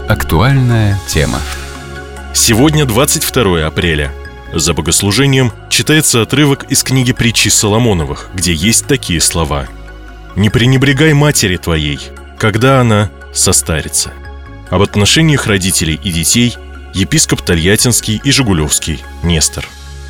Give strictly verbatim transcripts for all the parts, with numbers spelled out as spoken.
Актуальная тема. Сегодня двадцать второе апреля. За богослужением читается отрывок из книги притчи Соломоновых, где есть такие слова: «Не пренебрегай матери твоей, когда она состарится». Об отношениях родителей и детей епископ Тольяттинский и Жигулевский Нестор.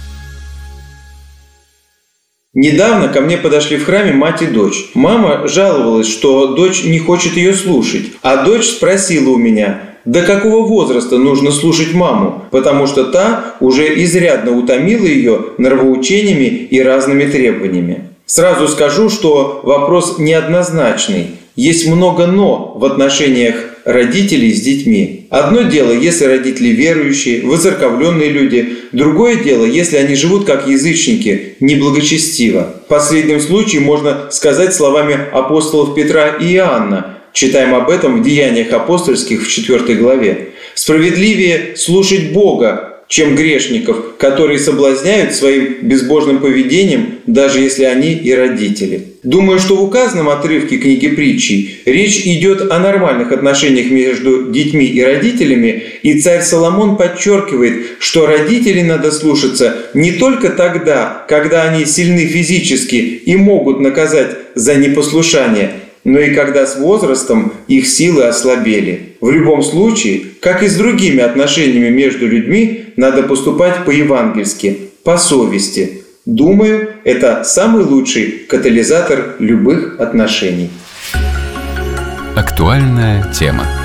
Недавно ко мне подошли в храме мать и дочь. Мама жаловалась, что дочь не хочет ее слушать. А дочь спросила у меня, до какого возраста нужно слушать маму, потому что та уже изрядно утомила ее нравоучениями и разными требованиями. Сразу скажу, что вопрос неоднозначный. Есть много «но» в отношениях родителей с детьми. Одно дело, если родители верующие, воцерковленные люди. Другое дело, если они живут как язычники, неблагочестиво. В последнем случае можно сказать словами апостолов Петра и Иоанна. Читаем об этом в Деяниях апостольских в четвёртой главе. «Справедливее слушать Бога, чем грешников, которые соблазняют своим безбожным поведением, даже если они и родители». Думаю, что в указанном отрывке книги притчи речь идет о нормальных отношениях между детьми и родителями, и царь Соломон подчеркивает, что родителей надо слушаться не только тогда, когда они сильны физически и могут наказать за непослушание, но и когда с возрастом их силы ослабели. В любом случае, как и с другими отношениями между людьми, надо поступать по-евангельски, по совести. Думаю, это самый лучший катализатор любых отношений. Актуальная тема.